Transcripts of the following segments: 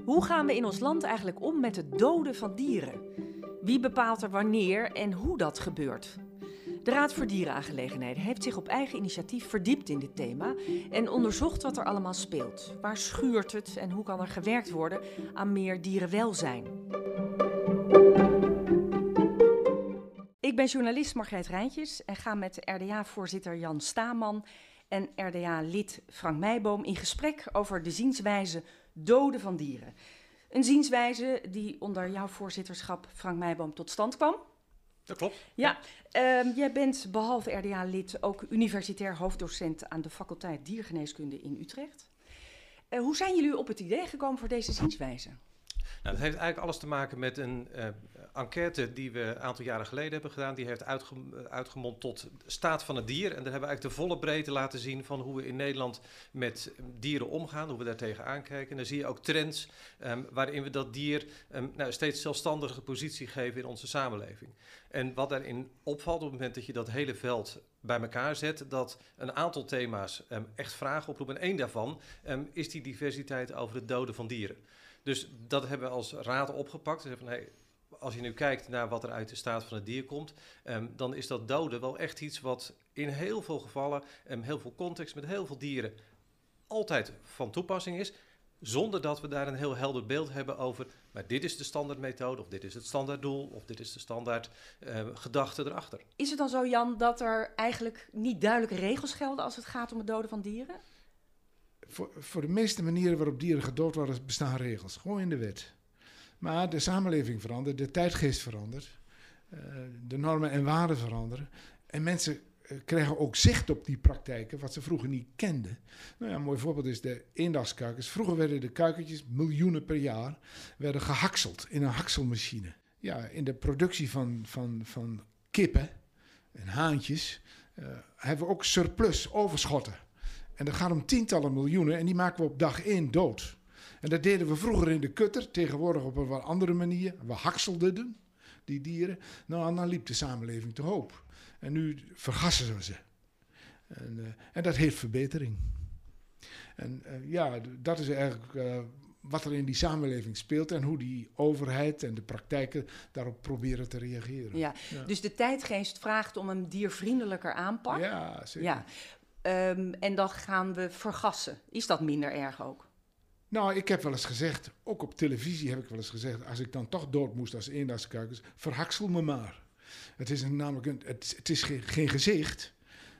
Hoe gaan we in ons land eigenlijk om met het doden van dieren? Wie bepaalt er wanneer en hoe dat gebeurt? De Raad voor Dierenaangelegenheden heeft zich op eigen initiatief verdiept in dit thema en onderzocht wat er allemaal speelt. Waar schuurt het en hoe kan er gewerkt worden aan meer dierenwelzijn? Ik ben journalist Margreet Rijntjes en ga met RDA-voorzitter Jan Staman en RDA-lid Frank Meiboom in gesprek over de zienswijze doden van dieren. Een zienswijze die onder jouw voorzitterschap, Frank Meiboom, tot stand kwam. Dat klopt. Ja, jij bent behalve RDA-lid ook universitair hoofddocent aan de faculteit Diergeneeskunde in Utrecht. Hoe zijn jullie op het idee gekomen voor deze zienswijze? Nou, dat heeft eigenlijk alles te maken met een enquête die we een aantal jaren geleden hebben gedaan. Die heeft uitgemond tot staat van het dier. En daar hebben we eigenlijk de volle breedte laten zien van hoe we in Nederland met dieren omgaan, hoe we daar tegenaan kijken. En dan zie je ook trends waarin we dat dier steeds zelfstandige positie geven in onze samenleving. En wat daarin opvalt op het moment dat je dat hele veld bij elkaar zet, dat een aantal thema's echt vragen oproepen. En één daarvan is die diversiteit over het doden van dieren. Dus dat hebben we als raad opgepakt. Dus als je nu kijkt naar wat er uit de staat van het dier komt, dan is dat doden wel echt iets wat in heel veel gevallen, heel veel context met heel veel dieren altijd van toepassing is, zonder dat we daar een heel helder beeld hebben over, maar dit is de standaardmethode, of dit is het standaarddoel, of dit is de standaard gedachte erachter. Is het dan zo, Jan, dat er eigenlijk niet duidelijke regels gelden als het gaat om het doden van dieren? Voor de meeste manieren waarop dieren gedood worden, bestaan regels. Gewoon in de wet. Maar de samenleving verandert, de tijdgeest verandert, de normen en waarden veranderen. En mensen krijgen ook zicht op die praktijken, wat ze vroeger niet kenden. Nou ja, een mooi voorbeeld is de eendagskuikens. Vroeger werden de kuikentjes, miljoenen per jaar, werden gehakseld in een hakselmachine. Ja, in de productie van kippen en haantjes hebben we ook surplus, overschotten. En dat gaat om tientallen miljoenen en die maken we op dag 1 dood. En dat deden we vroeger in de kutter, tegenwoordig op een wat andere manier. We hakselden die dieren. Nou, dan liep de samenleving te hoop. En nu vergassen we ze. En dat heeft verbetering. En dat is eigenlijk wat er in die samenleving speelt en hoe die overheid en de praktijken daarop proberen te reageren. Ja. Dus de tijdgeest vraagt om een diervriendelijker aanpak? Ja, zeker. Ja. En dan gaan we vergassen. Is dat minder erg ook? Nou, ik heb wel eens gezegd, ook op televisie heb ik wel eens gezegd, als ik dan toch dood moest als eendagskuikens, verhaksel me maar. Het is het is geen gezicht.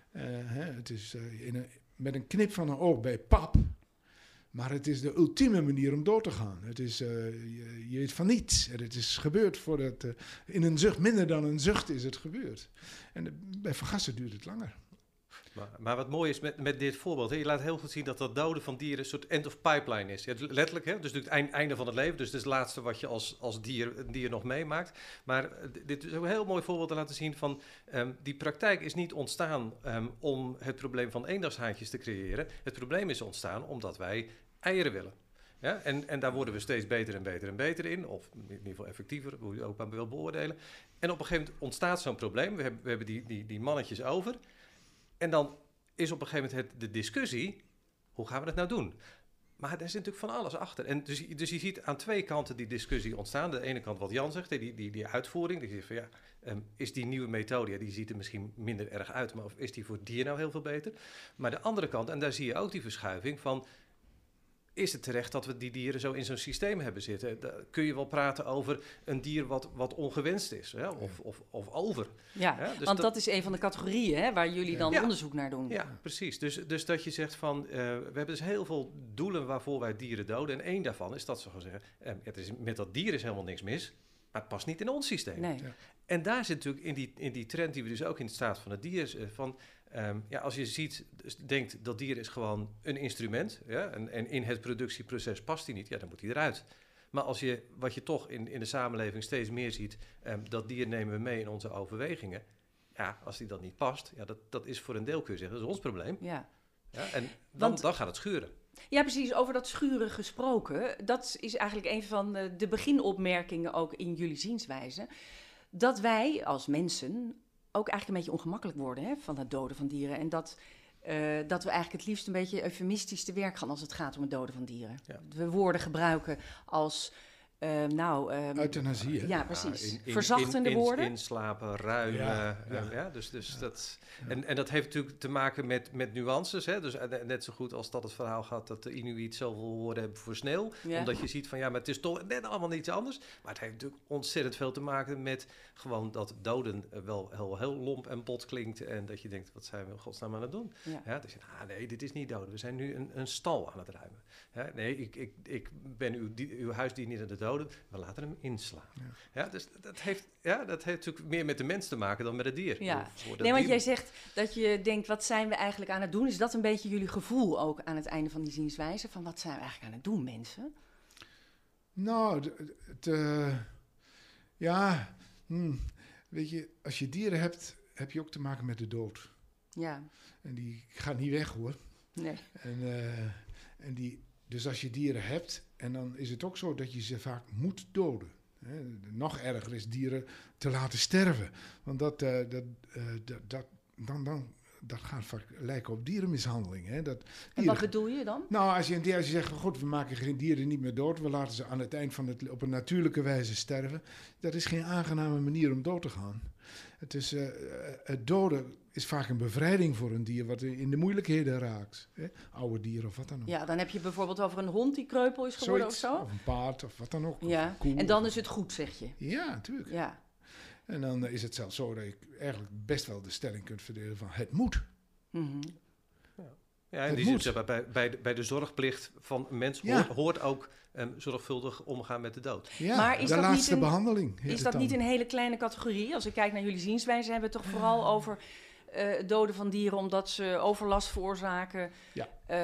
Het is met een knip van een oog bij pap. Maar het is de ultieme manier om dood te gaan. Het is, je weet van niets. Het is gebeurd voordat, in een zucht, minder dan een zucht is het gebeurd. En bij vergassen duurt het langer. Maar wat mooi is met dit voorbeeld, je laat heel goed zien dat dat doden van dieren een soort end of pipeline is. Ja, letterlijk, dus het einde van het leven, dus het is het laatste wat je als dier nog meemaakt. Maar dit is ook een heel mooi voorbeeld te laten zien van die praktijk is niet ontstaan om het probleem van eendagshaantjes te creëren. Het probleem is ontstaan omdat wij eieren willen. Ja, en daar worden we steeds beter en beter en beter in, of in ieder geval effectiever, hoe je ook aan wil beoordelen. En op een gegeven moment ontstaat zo'n probleem, we hebben die mannetjes over. En dan is op een gegeven moment de discussie, hoe gaan we dat nou doen? Maar daar zit natuurlijk van alles achter. En dus je ziet aan twee kanten die discussie ontstaan. De ene kant wat Jan zegt, die uitvoering. Die zegt van is die nieuwe methode, die ziet er misschien minder erg uit, maar of is die voor het dier nou heel veel beter? Maar de andere kant, en daar zie je ook die verschuiving van, is het terecht dat we die dieren zo in zo'n systeem hebben zitten? Kun je wel praten over een dier wat ongewenst is, hè? Of over. Ja, dus want dat is een van de categorieën waar jullie dan onderzoek naar doen. Ja, precies. Dus dat je zegt van, we hebben dus heel veel doelen waarvoor wij dieren doden. En één daarvan is dat ze gewoon zeggen, met dat dier is helemaal niks mis, maar het past niet in ons systeem. Nee. Ja. En daar zit natuurlijk in die trend die we dus ook in de staat van het dier van, als je denkt dat dier is gewoon een instrument, en in het productieproces past die niet, dan moet die eruit. Maar wat je toch in de samenleving steeds meer ziet, dat dier nemen we mee in onze overwegingen. Ja, als die dan niet past, dat is voor een deel, kun je zeggen, dat is ons probleem. Ja. En dan gaat het schuren. Ja, precies. Over dat schuren gesproken. Dat is eigenlijk een van de beginopmerkingen ook in jullie zienswijze. Dat wij als mensen ook eigenlijk een beetje ongemakkelijk worden van het doden van dieren. En dat dat we eigenlijk het liefst een beetje eufemistisch te werk gaan als het gaat om het doden van dieren. Ja. We woorden gebruiken als, euthanasie, hè? ja, precies. Verzachtende woorden. Inslapen, ruimen. Ja. Dus dat... En dat heeft natuurlijk te maken met nuances. Hè? Dus net zo goed als dat het verhaal gaat dat de Inuit zoveel woorden hebben voor sneeuw. Ja. Omdat je ziet van maar het is toch net allemaal iets anders. Maar het heeft natuurlijk ontzettend veel te maken met gewoon dat doden wel heel lomp en bot klinkt. En dat je denkt, wat zijn we in godsnaam aan het doen? Ja. Dus nee, dit is niet doden. We zijn nu een stal aan het ruimen. Nee, ik ben uw huisdier niet aan het doden. We laten hem inslaan. Dus dat heeft natuurlijk meer met de mens te maken dan met het dier. Ja. Nee, want jij zegt dat je denkt, wat zijn we eigenlijk aan het doen? Is dat een beetje jullie gevoel ook aan het einde van die zienswijze? Van wat zijn we eigenlijk aan het doen, mensen? Nou, weet je, als je dieren hebt, heb je ook te maken met de dood. Ja. En die gaat niet weg, hoor. Nee. Dus als je dieren hebt, en dan is het ook zo dat je ze vaak moet doden. Nog erger is dieren te laten sterven. Want dat gaat vaak lijken op dierenmishandeling. Hè? En wat bedoel je dan? Nou, als je zegt, goed, we maken geen dieren niet meer dood. We laten ze aan het eind van op een natuurlijke wijze sterven. Dat is geen aangename manier om dood te gaan. Het doden is vaak een bevrijding voor een dier wat in de moeilijkheden raakt. Hè? Oude dieren of wat dan ook. Ja, dan heb je bijvoorbeeld over een hond die kreupel is geworden of zo. Of een paard of wat dan ook. Ja, en dan is het goed, zeg je. Ja, natuurlijk. Ja. En dan is het zelfs zo dat je eigenlijk best wel de stelling kunt verdelen van het moet. Mm-hmm. Ja, en die zit bij de zorgplicht van een mens hoort ook zorgvuldig omgaan met de dood. Ja, maar is de dat laatste niet behandeling. Is dat niet een hele kleine categorie? Als ik kijk naar jullie zienswijze, hebben we het toch vooral over doden van dieren omdat ze overlast veroorzaken. Ja.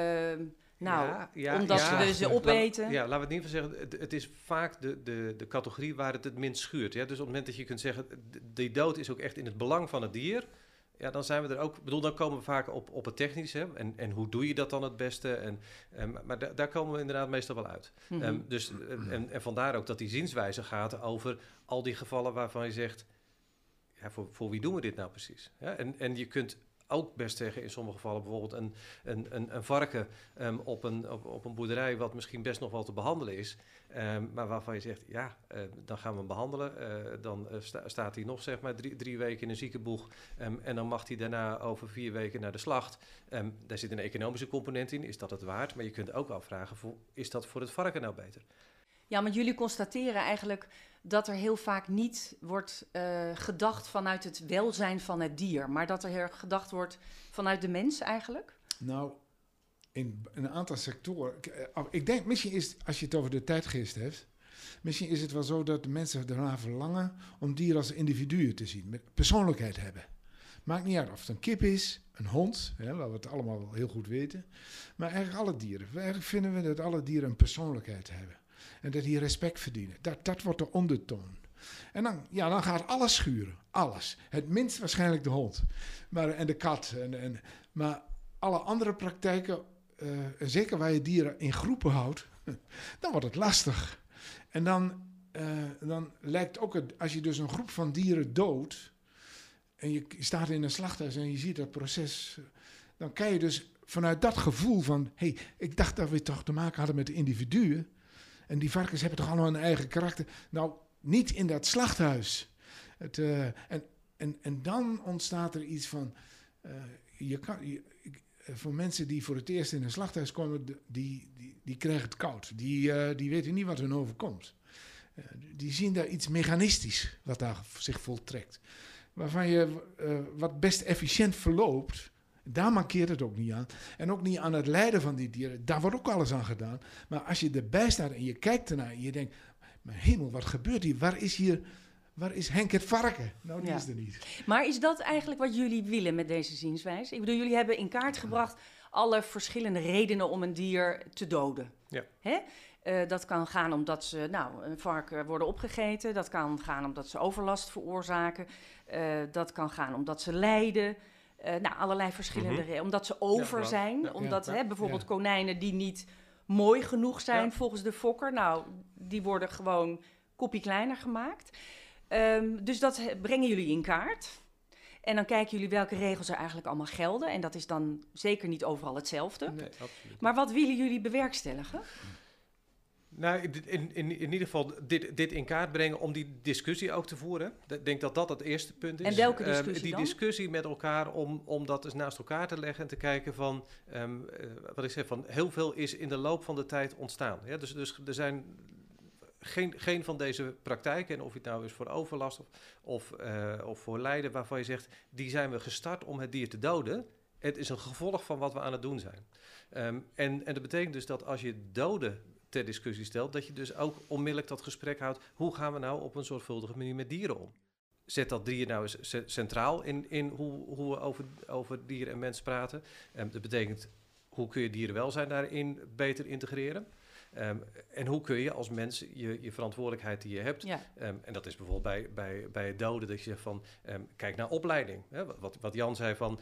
Omdat we ze opeten. Laten we het niet van zeggen. Het is vaak de categorie waar het minst schuurt. Ja? Dus op het moment dat je kunt zeggen, die dood is ook echt in het belang van het dier. Ja, dan zijn we er ook. Dan komen we vaak op het technische. En hoe doe je dat dan het beste? Maar daar komen we inderdaad meestal wel uit. Mm-hmm. En vandaar ook dat die zienswijze gaat over al die gevallen waarvan je zegt, voor wie doen we dit nou precies? Ja, en je kunt ook best zeggen in sommige gevallen bijvoorbeeld een varken op een boerderij wat misschien best nog wel te behandelen is. Maar waarvan je zegt, dan gaan we hem behandelen. Dan staat hij nog zeg maar 3 weken in een ziekenboeg. En dan mag hij daarna over 4 weken naar de slacht. Daar zit een economische component in. Is dat het waard? Maar je kunt ook afvragen, is dat voor het varken nou beter? Ja, want jullie constateren eigenlijk dat er heel vaak niet wordt gedacht vanuit het welzijn van het dier. Maar dat er gedacht wordt vanuit de mens eigenlijk? Nou, in een aantal sectoren. Ik denk, misschien is, als je het over de tijdgeest hebt, misschien is het wel zo dat de mensen ernaar verlangen om dieren als individuen te zien, met persoonlijkheid hebben. Maakt niet uit of het een kip is, een hond, waar we het allemaal wel heel goed weten, maar eigenlijk alle dieren. Eigenlijk vinden we dat alle dieren een persoonlijkheid hebben. En dat die respect verdienen. Dat wordt de ondertoon. En dan gaat alles schuren. Alles. Het minst waarschijnlijk de hond. En de kat. Maar alle andere praktijken, zeker waar je dieren in groepen houdt, dan wordt het lastig. En dan lijkt ook als je dus een groep van dieren doodt, en je staat in een slachthuis en je ziet dat proces, dan kan je dus vanuit dat gevoel van, ik dacht dat we toch te maken hadden met de individuen. En die varkens hebben toch allemaal een eigen karakter. Nou, niet in dat slachthuis. En dan ontstaat er iets van, voor mensen die voor het eerst in een slachthuis komen, die krijgen het koud. Die weten niet wat hun overkomt. Die zien daar iets mechanistisch wat daar zich voltrekt. Waarvan je wat best efficiënt verloopt. Daar mankeert het ook niet aan. En ook niet aan het lijden van die dieren. Daar wordt ook alles aan gedaan. Maar als je erbij staat en je kijkt ernaar en je denkt, mijn hemel, wat gebeurt hier? Waar is Henk het varken? Nou, die is er niet. Maar is dat eigenlijk wat jullie willen met deze zienswijze? Ik bedoel, jullie hebben in kaart gebracht alle verschillende redenen om een dier te doden. Ja. Hè? Dat kan gaan omdat ze, een varken worden opgegeten. Dat kan gaan omdat ze overlast veroorzaken. Dat kan gaan omdat ze lijden. Allerlei verschillende redenen. Omdat ze over zijn. Ja, omdat bijvoorbeeld konijnen die niet mooi genoeg zijn volgens de fokker. Die worden gewoon kopie kleiner gemaakt. Dus dat brengen jullie in kaart. En dan kijken jullie welke regels er eigenlijk allemaal gelden. En dat is dan zeker niet overal hetzelfde. Nee, absoluut. Maar wat willen jullie bewerkstelligen? Nou, in ieder geval dit in kaart brengen om die discussie ook te voeren. Ik denk dat dat het eerste punt is. En welke discussie die dan? discussie met elkaar om dat eens naast elkaar te leggen en te kijken van, wat ik zeg, van heel veel is in de loop van de tijd ontstaan. Ja, dus er zijn geen van deze praktijken, en of het nou is voor overlast of voor lijden, waarvan je zegt, die zijn we gestart om het dier te doden. Het is een gevolg van wat we aan het doen zijn. En dat betekent dus dat als je doden ter discussie stelt, dat je dus ook onmiddellijk dat gesprek houdt. Hoe gaan we nou op een zorgvuldige manier met dieren om? Zet dat dier nou eens centraal in hoe we over dieren en mens praten. Dat betekent, hoe kun je dierenwelzijn daarin beter integreren? En hoe kun je als mens je verantwoordelijkheid die je hebt... Ja. En dat is bijvoorbeeld bij het doden, dat je zegt van... kijk naar opleiding. Hè? Wat Jan zei van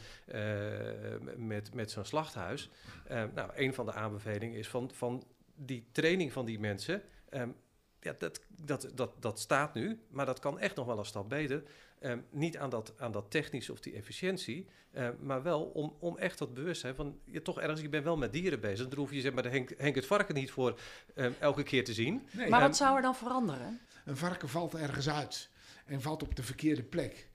met zo'n slachthuis. Nou, een van de aanbevelingen is van die training van die mensen... ja, dat staat nu, maar dat kan echt nog wel een stap beter. Niet aan dat technische of die efficiëntie, maar wel om echt dat bewustzijn van... je bent wel met dieren bezig. Dan hoef je zeg maar de Henk het varken niet voor elke keer te zien. Nee, Maar wat zou er dan veranderen? een varken valt ergens uit en valt op de verkeerde plek.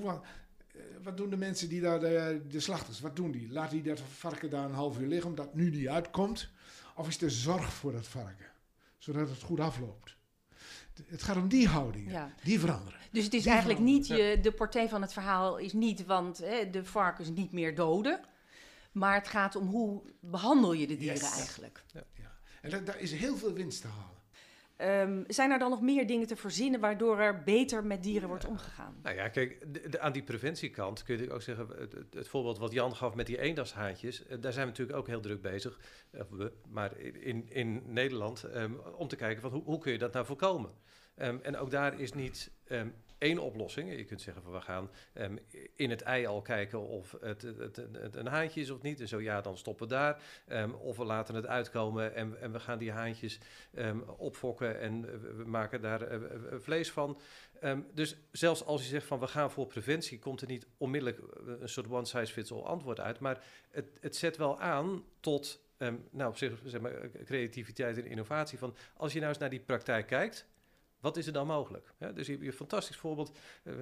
Wat doen de mensen die daar, de slachters, wat doen die? Laat die dat varken daar een half uur liggen omdat het nu niet uitkomt? Of is er zorg voor dat varken, zodat het goed afloopt? Het gaat om die houdingen, Ja. die veranderen. Dus het is Die eigenlijk veranderen. niet, de portée van het verhaal is niet, want de varkens niet meer doden. Maar het gaat om hoe behandel je de dieren Yes. eigenlijk. Ja. En daar is heel veel winst te halen. Zijn er dan nog meer dingen te verzinnen waardoor er beter met dieren wordt omgegaan? Nou ja, kijk, aan die preventiekant kun je ook zeggen... Het voorbeeld wat Jan gaf met die eendagshaantjes... daar zijn we natuurlijk ook heel druk bezig. Maar in Nederland... om te kijken van hoe kun je dat nou voorkomen? En ook daar is niet één oplossing. Je kunt zeggen van we gaan in het ei al kijken of het een haantje is of niet. En zo ja, dan stoppen we daar. Of we laten het uitkomen en we gaan die haantjes opfokken en we maken daar vlees van. Dus zelfs als je zegt van we gaan voor preventie, komt er niet onmiddellijk een soort one-size-fits-all antwoord uit. Maar het zet wel aan tot zeg maar, creativiteit en innovatie. Van als je nou eens naar die praktijk kijkt, wat is er dan mogelijk? Ja, dus je hebt een fantastisch voorbeeld,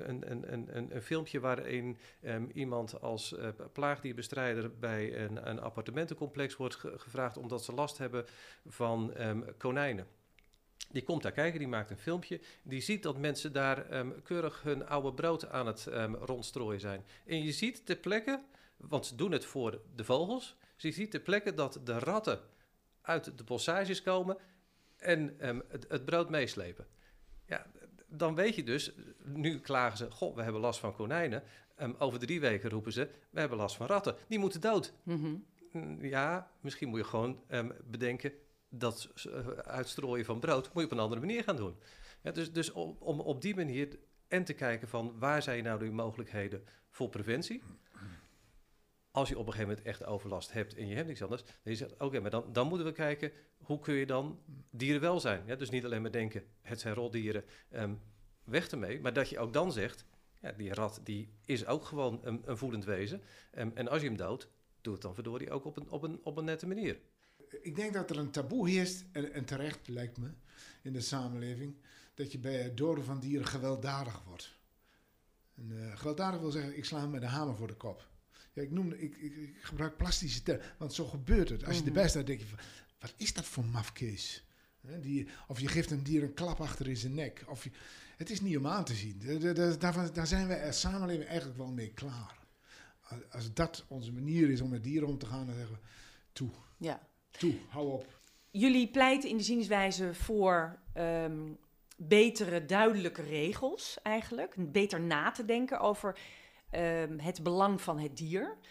een filmpje waarin iemand als plaagdierbestrijder bij een appartementencomplex wordt gevraagd omdat ze last hebben van konijnen. Die komt daar kijken, die maakt een filmpje. Die ziet dat mensen daar keurig hun oude brood aan het rondstrooien zijn. En je ziet ter plekke, want ze doen het voor de vogels, dus je ziet ter plekke dat de ratten uit de bossages komen en het brood meeslepen. Ja, dan weet je dus, nu klagen ze, goh, we hebben last van konijnen. Over 3 weken roepen ze, we hebben last van ratten. Die moeten dood. Mm-hmm. Ja, misschien moet je gewoon bedenken, dat uitstrooien van brood moet je op een andere manier gaan doen. Ja, dus om op die manier en te kijken van waar zijn nou de mogelijkheden voor preventie. Als je op een gegeven moment echt overlast hebt en je hebt niks anders, dan je zegt, oké, maar dan moeten we kijken, hoe kun je dan dierenwelzijn? Ja, dus niet alleen maar denken, het zijn rotdieren, weg ermee. Maar dat je ook dan zegt, ja, die rat die is ook gewoon een voedend wezen. En als je hem doodt, doe het dan verdorie ook op een nette manier. Ik denk dat er een taboe heerst, en terecht lijkt me, in de samenleving, dat je bij het doden van dieren gewelddadig wordt. En, gewelddadig wil zeggen, ik sla hem met een hamer voor de kop. Ja, ik gebruik plastische termen, want zo gebeurt het. Als je erbij staat, denk je van, wat is dat voor mafkees? Of je geeft een dier een klap achter in zijn nek. Het is niet om aan te zien. Daar zijn wij als samenleving eigenlijk wel mee klaar. Als dat onze manier is om met dieren om te gaan, dan zeggen we, toe, hou op. Jullie pleiten in de zienswijze voor betere, duidelijke regels eigenlijk. Beter na te denken over het belang van het dier.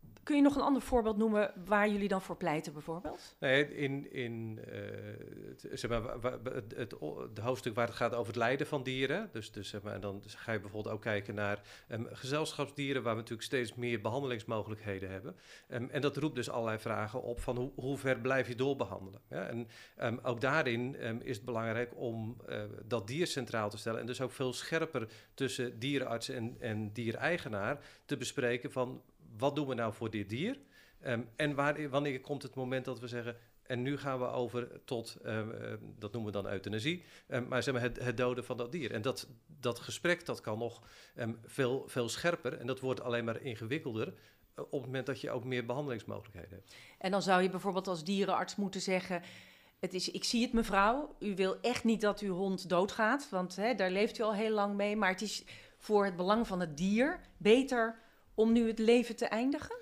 Kun je nog een ander voorbeeld noemen waar jullie dan voor pleiten bijvoorbeeld? Nee, zeg maar, het hoofdstuk waar het gaat over het lijden van dieren. Dus zeg maar, en dan ga je bijvoorbeeld ook kijken naar gezelschapsdieren, waar we natuurlijk steeds meer behandelingsmogelijkheden hebben. En dat roept dus allerlei vragen op van hoe ver blijf je doorbehandelen. Ja? En ook daarin is het belangrijk om dat dier centraal te stellen. En dus ook veel scherper tussen dierenarts en diereigenaar te bespreken van wat doen we nou voor dit dier? En wanneer komt het moment dat we zeggen, en nu gaan we over tot, dat noemen we dan euthanasie, maar zeg maar het doden van dat dier. En dat gesprek dat kan nog veel scherper en dat wordt alleen maar ingewikkelder op het moment dat je ook meer behandelingsmogelijkheden hebt. En dan zou je bijvoorbeeld als dierenarts moeten zeggen, ik zie het mevrouw, u wil echt niet dat uw hond doodgaat, want daar leeft u al heel lang mee, maar het is voor het belang van het dier beter om nu het leven te eindigen?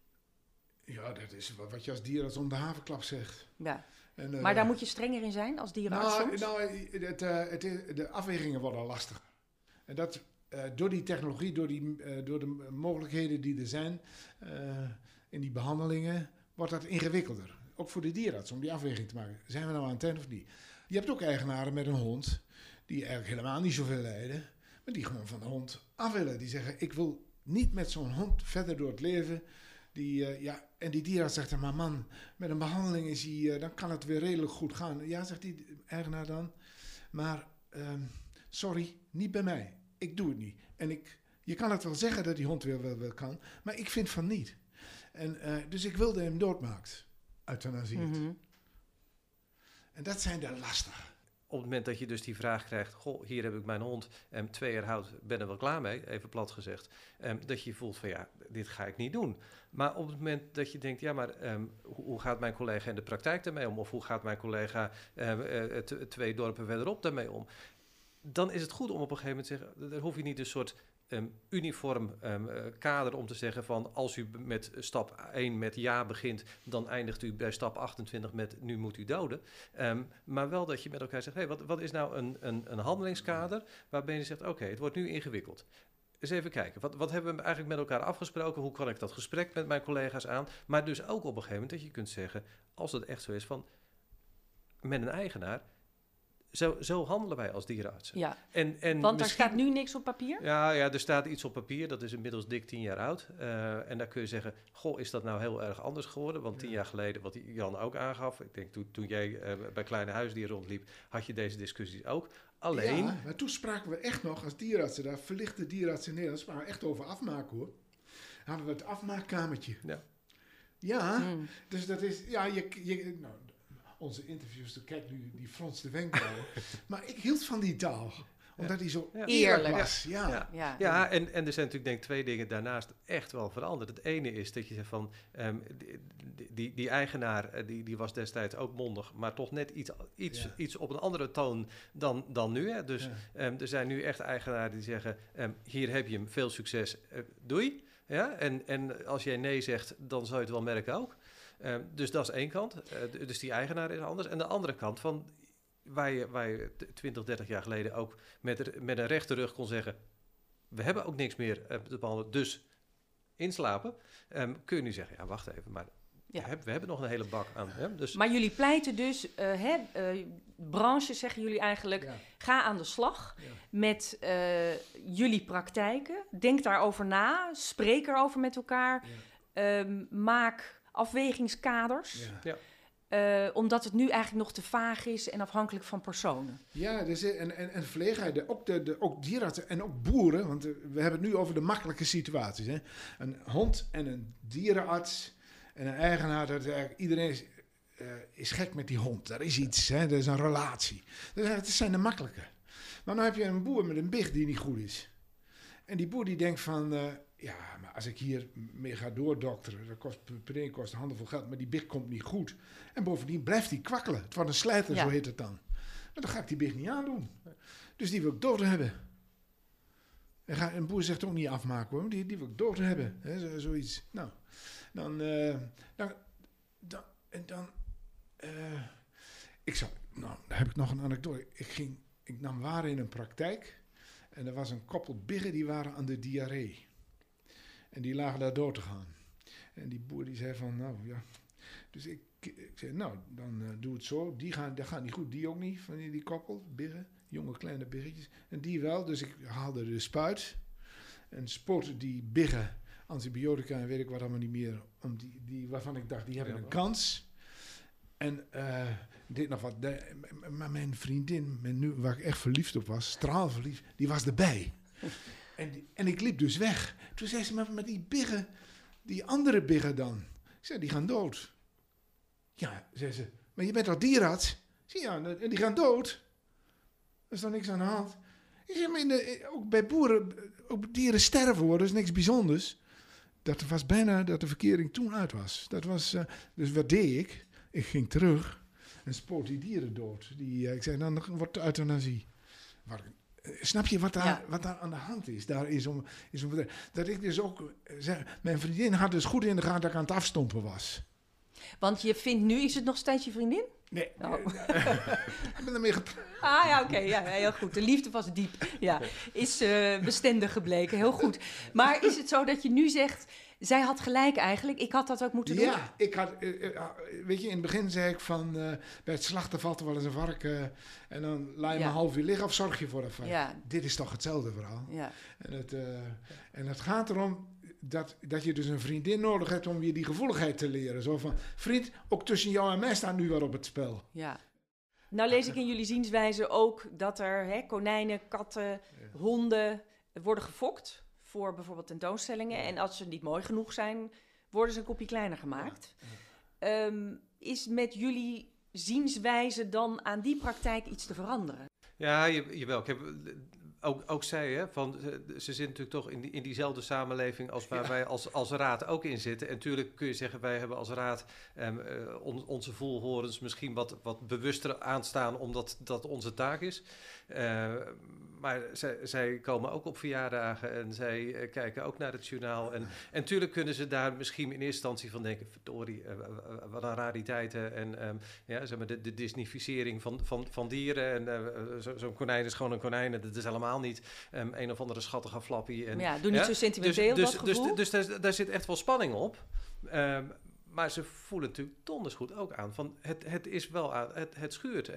Ja, dat is wat je als dierenarts om de havenklap zegt. Ja. En, maar daar moet je strenger in zijn als dierenarts soms? De afwegingen worden lastig. En dat door die technologie, door de mogelijkheden die er zijn in die behandelingen, wordt dat ingewikkelder. Ook voor de dierenarts om die afweging te maken. Zijn we nou aan het eind of niet? Je hebt ook eigenaren met een hond die eigenlijk helemaal niet zoveel lijden, maar die gewoon van de hond af willen. Die zeggen, ik wil niet met zo'n hond verder door het leven. En die dierenarts zegt dan, maar man, met een behandeling is dan kan het weer redelijk goed gaan. Ja, zegt die eigenaar dan, maar sorry, niet bij mij. Ik doe het niet. En je kan het wel zeggen dat die hond weer wel kan, maar ik vind van niet. En dus ik wilde hem doodmaakt, euthanasie. Mm-hmm. En dat zijn de lastige. Op het moment dat je dus die vraag krijgt, goh, hier heb ik mijn hond, 2 jaar oud, ben er wel klaar mee, even plat gezegd. Dat je voelt van ja, dit ga ik niet doen. Maar op het moment dat je denkt, ja, maar hoe gaat mijn collega in de praktijk daarmee om? Of hoe gaat mijn collega 2 dorpen verderop daarmee om? Dan is het goed om op een gegeven moment te zeggen, dan hoef je niet een soort uniform kader om te zeggen van als u met stap 1 met ja begint, dan eindigt u bij stap 28 met nu moet u doden. Maar wel dat je met elkaar zegt, hey, wat is nou een handelingskader waarbij je zegt, oké, het wordt nu ingewikkeld. Eens even kijken, wat hebben we eigenlijk met elkaar afgesproken? Hoe kan ik dat gesprek met mijn collega's aan? Maar dus ook op een gegeven moment dat je kunt zeggen, als het echt zo is van met een eigenaar, zo handelen wij als dierenartsen. Ja, en want er staat nu niks op papier? Ja, er staat iets op papier. Dat is inmiddels dik 10 jaar oud. En daar kun je zeggen, goh, is dat nou heel erg anders geworden? Want 10 jaar geleden, wat Jan ook aangaf, ik denk toen jij bij Kleine Huisdieren rondliep, had je deze discussies ook. Alleen... Ja, maar toen spraken we echt nog als dierenartsen, daar verlichte dierenartsen in Nederland, spraken we echt over afmaken hoor. Hadden we het afmaakkamertje. Ja, dus dat is, ja, onze interviews, kijk nu, die frons de wenkbrauwen. Maar ik hield van die taal. Omdat die zo eerlijk was. Ja, en er zijn natuurlijk denk ik 2 dingen daarnaast echt wel veranderd. Het ene is dat je zegt van, die eigenaar, die was destijds ook mondig, maar toch net iets op een andere toon dan nu. Hè. Dus er zijn nu echt eigenaren die zeggen, hier heb je hem, veel succes, doei. Ja? En als jij nee zegt, dan zou je het wel merken ook. Dus dat is één kant. Dus die eigenaar is anders. En de andere kant van waar je 20, 30 jaar geleden ook met een rechte rug kon zeggen, we hebben ook niks meer te behandelen, dus inslapen. Kun je nu zeggen, ja wacht even, maar we hebben nog een hele bak aan. Dus... Maar jullie pleiten dus, branches zeggen jullie eigenlijk, ga aan de slag met jullie praktijken. Denk daarover na, spreek erover met elkaar, maak afwegingskaders. Omdat het nu eigenlijk nog te vaag is en afhankelijk van personen. Ja, dus, en verlegenheid, ook dierenartsen en ook boeren, want we hebben het nu over de makkelijke situaties. Hè. Een hond en een dierenarts en een eigenaar, dat iedereen is gek met die hond. Er is iets, hè, er is een relatie. Dus, het zijn de makkelijke. Maar dan heb je een boer met een big die niet goed is. En die boer die denkt van, maar als ik hier mee ga doordokteren, dat kost een handenvol geld, maar die big komt niet goed. En bovendien blijft die kwakkelen. Het wordt een slijter, zo heet het dan. Maar dan ga ik die big niet aandoen. Dus die wil ik dood hebben. En een boer zegt ook niet afmaken hoor, die wil ik dood hebben. Hè, zoiets. Nou, dan heb ik nog een anekdote. Ik nam waar in een praktijk. En er was een koppel biggen die waren aan de diarree. En die lagen daar dood te gaan. En die boer die zei van, nou ja. Dus ik zei, nou, dan doe het zo. Dat gaat niet goed, die ook niet, van die koppel, biggen, jonge kleine biggetjes. En die wel, dus ik haalde de spuit en spotte die biggen, antibiotica en weet ik wat allemaal niet meer, om die waarvan ik dacht, die hebben een kans. En dit nog wat. Maar mijn vriendin, waar ik echt verliefd op was, straalverliefd, die was erbij. En ik liep dus weg. Toen zei ze, maar die biggen, die andere biggen dan? Ik zei, die gaan dood. Ja, zei ze, maar je bent toch dierarts? Ik zei, ja, en die gaan dood. Er is toch niks aan de hand? Ik zeg, maar ook bij boeren, ook dieren sterven hoor, dat is niks bijzonders. Dat was bijna dat de verkering toen uit was. Dat was dus wat deed ik? Ik ging terug en spoot die dieren dood. Ik zei, dan wordt het euthanasie. Snap je wat daar aan de hand is? Daar is dat ik dus ook... Mijn vriendin had dus goed in de gaten dat ik aan het afstompen was. Want je vindt nu, is het nog steeds je vriendin? Nee. Oh. Ik ben ermee getrouwd. Ah ja, oké. Ja, heel goed. De liefde was diep. Ja, is bestendig gebleken. Heel goed. Maar is het zo dat je nu zegt... Zij had gelijk eigenlijk. Ik had dat ook moeten doen. Ja, ik had... weet je, in het begin zei ik van... bij het slachten valt er wel eens een varken... en dan laat je maar een half uur liggen of zorg je voor dat varken. Ja. Dit is toch hetzelfde verhaal. Ja. En het gaat erom... Dat je dus een vriendin nodig hebt om je die gevoeligheid te leren. Zo van, vriend, ook tussen jou en mij staat nu wat op het spel. Ja. Nou lees ik in jullie zienswijze ook dat er konijnen, katten, honden worden gefokt voor bijvoorbeeld tentoonstellingen. En als ze niet mooi genoeg zijn, worden ze een kopje kleiner gemaakt. Ja. Is met jullie zienswijze dan aan die praktijk iets te veranderen? Ja, jawel. Ik heb... Ook zij, hè, ze zitten natuurlijk toch in diezelfde samenleving als waar wij als raad ook in zitten. En natuurlijk kun je zeggen, wij hebben als raad onze voelhorens misschien wat bewuster aanstaan, omdat dat onze taak is. Maar zij komen ook op verjaardagen en zij kijken ook naar het journaal. En natuurlijk kunnen ze daar misschien in eerste instantie van denken, verdorie, wat een rariteiten. En zeg maar de Disneyficering van dieren. En zo'n konijn is gewoon een konijn. Dat is helemaal niet een of andere schattige flappie. En, ja, doe niet zo sentimenteel dat gevoel. Dus daar zit echt wel spanning op. Maar ze voelen natuurlijk donders goed ook aan van het is wel aan, het schuurt.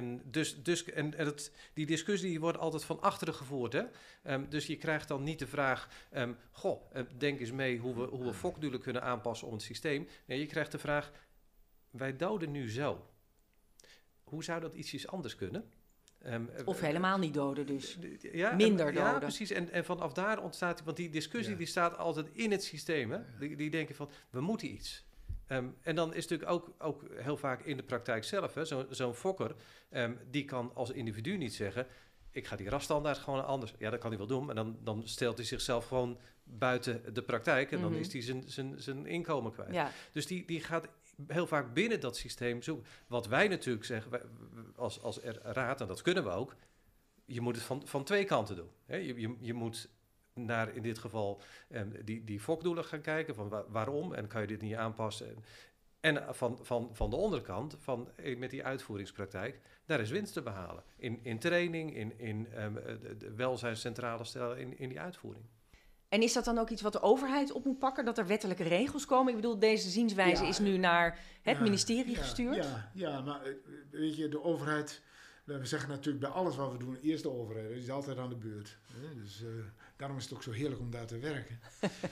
Die discussie die wordt altijd van achteren gevoerd. Hè? Dus je krijgt dan niet de vraag, denk eens mee hoe we fokdoelen kunnen aanpassen om het systeem. Nee, je krijgt de vraag, wij doden nu zo. Hoe zou dat ietsjes anders kunnen? Of helemaal niet doden dus. Ja, minder doden. Ja, precies. En vanaf daar ontstaat... Want die discussie die staat altijd in het systeem. Hè? Die denken van, we moeten iets. En dan is natuurlijk ook heel vaak in de praktijk zelf... Hè, zo'n fokker, die kan als individu niet zeggen... ik ga die rasstandaard gewoon anders... Ja, dat kan hij wel doen. Maar dan stelt hij zichzelf gewoon buiten de praktijk... en dan is hij zijn inkomen kwijt. Ja. Dus die gaat... heel vaak binnen dat systeem zoeken. Wat wij natuurlijk zeggen, als raad, en dat kunnen we ook... je moet het van twee kanten doen. Hè? Je moet naar, in dit geval, die fokdoelen gaan kijken... van waarom en kan je dit niet aanpassen... En van de onderkant, met die uitvoeringspraktijk... daar is winst te behalen. In training, in de welzijnscentrale stellen, in die uitvoering. En is dat dan ook iets wat de overheid op moet pakken? Dat er wettelijke regels komen? Ik bedoel, deze zienswijze is nu naar het ministerie gestuurd. Ja, maar weet je, de overheid... We zeggen natuurlijk bij alles wat we doen, eerst de overheid. Die is altijd aan de beurt. Hè? Dus daarom is het ook zo heerlijk om daar te werken.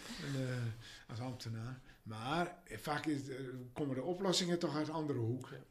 Als ambtenaar. Maar vaak komen de oplossingen toch uit andere hoek. Ja.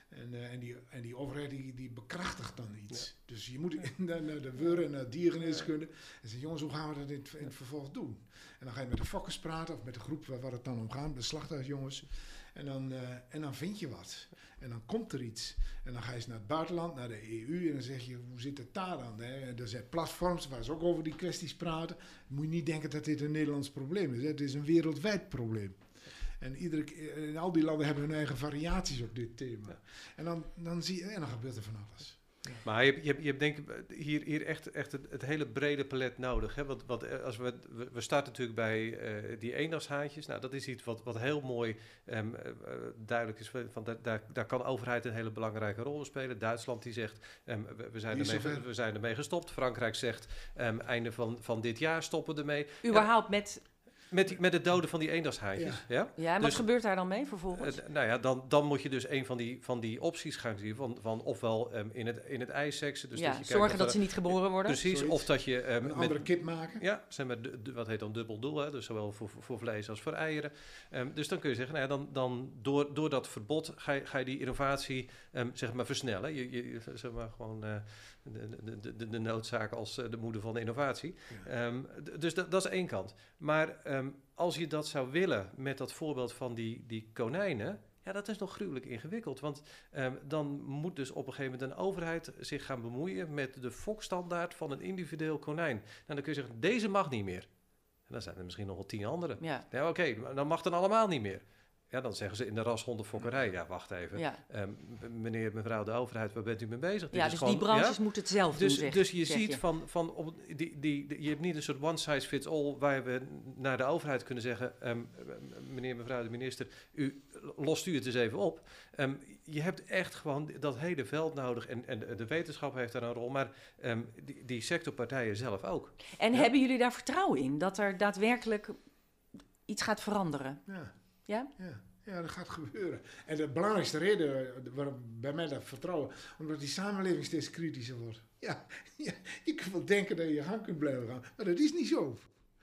En die overheid die bekrachtigt dan iets. Ja. Dus je moet naar de wurren en naar dierenheerskunde. En zeggen, jongens, hoe gaan we dat in het vervolg doen? En dan ga je met de fokkers praten, of met de groep waar het dan om gaat, de slachthuisjongens. En dan vind je wat. En dan komt er iets. En dan ga je eens naar het buitenland, naar de EU. En dan zeg je, hoe zit het daar dan? Hè? Er zijn platforms waar ze ook over die kwesties praten. Moet je niet denken dat dit een Nederlands probleem is. Hè? Het is een wereldwijd probleem. En al die landen hebben hun eigen variaties op dit thema. Ja. En dan zie je, en dan gebeurt er van alles. Ja. Maar je hebt denk ik hier echt het hele brede palet nodig. Hè? Want als we starten natuurlijk bij die eendagshaantjes. Nou, dat is iets wat heel mooi duidelijk is. Daar kan de overheid een hele belangrijke rol in spelen. Duitsland die zegt, we zijn ermee gestopt. Frankrijk zegt, einde van dit jaar stoppen we ermee. Überhaupt met... Met het doden van die eendagshaantjes. Ja? Ja, en wat gebeurt daar dan mee vervolgens? Dan moet je dus een van die opties gaan zien. Van ofwel in het ei seksen. Dus dat je zorgen dat ze niet geboren worden. Precies, Zoiets. of dat je... een andere kip maken. Ja, zijn met wat heet dan dubbel doel. Hè? Dus zowel voor vlees als voor eieren. Dus dan kun je zeggen, dan door dat verbod ga je die innovatie zeg maar versnellen. Je zeg maar gewoon de noodzaak als de moeder van de innovatie. Ja. Dus dat is één kant. Maar als je dat zou willen met dat voorbeeld van die konijnen... Ja, dat is nog gruwelijk ingewikkeld. Want dan moet dus op een gegeven moment een overheid zich gaan bemoeien met de fokstandaard van een individueel konijn. Nou, dan kun je zeggen, deze mag niet meer. En dan zijn er misschien nog wel 10 andere. Ja, oké, dan mag dan allemaal niet meer. Ja, dan zeggen ze in de rashondenfokkerij, ja, wacht even. Ja. Meneer, mevrouw, de overheid, waar bent u mee bezig? Ja, dus gewoon, die branches moeten het zelf doen, Dus je ziet je hebt niet een soort one size fits all... waar we naar de overheid kunnen zeggen... meneer, mevrouw, de minister, lost u het eens even op. Je hebt echt gewoon dat hele veld nodig... en de wetenschap heeft daar een rol... maar die sectorpartijen zelf ook. En hebben jullie daar vertrouwen in? Dat er daadwerkelijk iets gaat veranderen? Ja. Ja? Ja, dat gaat gebeuren. En de belangrijkste reden waarom bij mij dat vertrouwen... omdat die samenleving steeds kritischer wordt. Ja, je kunt wel denken dat je je gang kunt blijven gaan... maar dat is niet zo.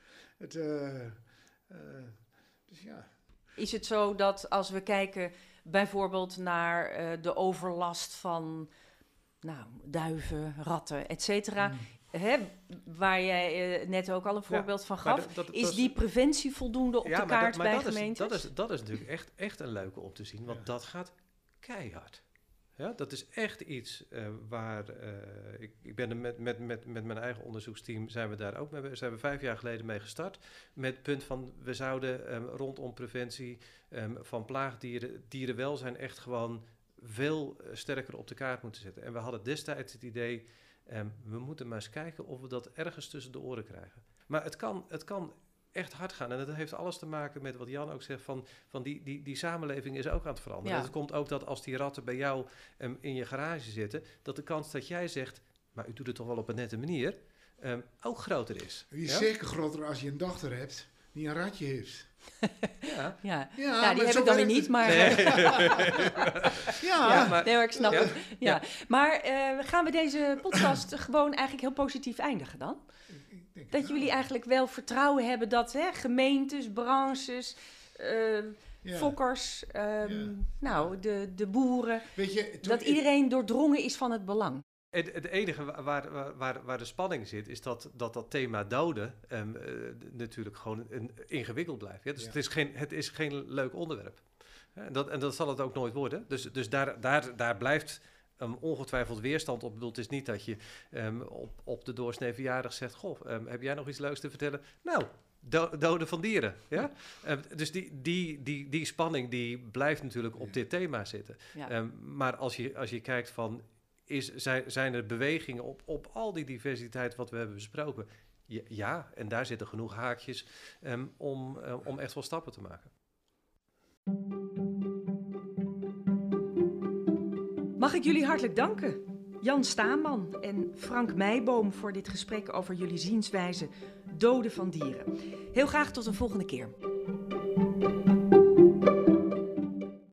Dus ja. Is het zo dat als we kijken bijvoorbeeld naar de overlast van duiven, ratten, et cetera... waar jij net ook al een voorbeeld van gaf. Is die preventie voldoende op de kaart bij gemeentes? Dat is natuurlijk echt een leuke om te zien, want dat gaat keihard. Ja, dat is echt iets waar... ik ben er met mijn eigen onderzoeksteam zijn we daar ook mee. Zijn we 5 jaar geleden mee gestart. Met het punt van, we zouden rondom preventie van plaagdieren... dierenwelzijn echt gewoon veel sterker op de kaart moeten zetten. En we hadden destijds het idee... we moeten maar eens kijken of we dat ergens tussen de oren krijgen. Maar het kan echt hard gaan. En dat heeft alles te maken met wat Jan ook zegt... van die samenleving is ook aan het veranderen. Ja. Het komt ook dat als die ratten bij jou in je garage zitten... dat de kans dat jij zegt... maar u doet het toch wel op een nette manier... ook groter is. Die is zeker groter als je een dochter hebt... die een ratje heeft. Ja, die heb ik dan weer niet, maar... Nee. Maar ik snap het. Ja. Maar gaan we deze podcast gewoon eigenlijk heel positief eindigen dan? Dat jullie eigenlijk wel vertrouwen hebben dat gemeentes, branches, fokkers, de boeren... Weet je, dat iedereen doordrongen is van het belang. Het enige waar de spanning zit, is dat thema doden natuurlijk gewoon ingewikkeld blijft. Ja? Dus het is geen leuk onderwerp. En dat zal het ook nooit worden. Dus daar blijft ongetwijfeld weerstand op. Ik bedoel, het is niet dat je op de doorsnee verjaardag zegt... Goh, heb jij nog iets leuks te vertellen? Nou, doden van dieren. Ja? Dus die spanning die blijft natuurlijk op dit thema zitten. Ja. Maar als je kijkt van... Zijn er bewegingen op al die diversiteit wat we hebben besproken? Ja, en daar zitten genoeg haakjes om echt wel stappen te maken. Mag ik jullie hartelijk danken, Jan Staanman en Frank Meijboom... voor dit gesprek over jullie zienswijze doden van dieren. Heel graag tot een volgende keer.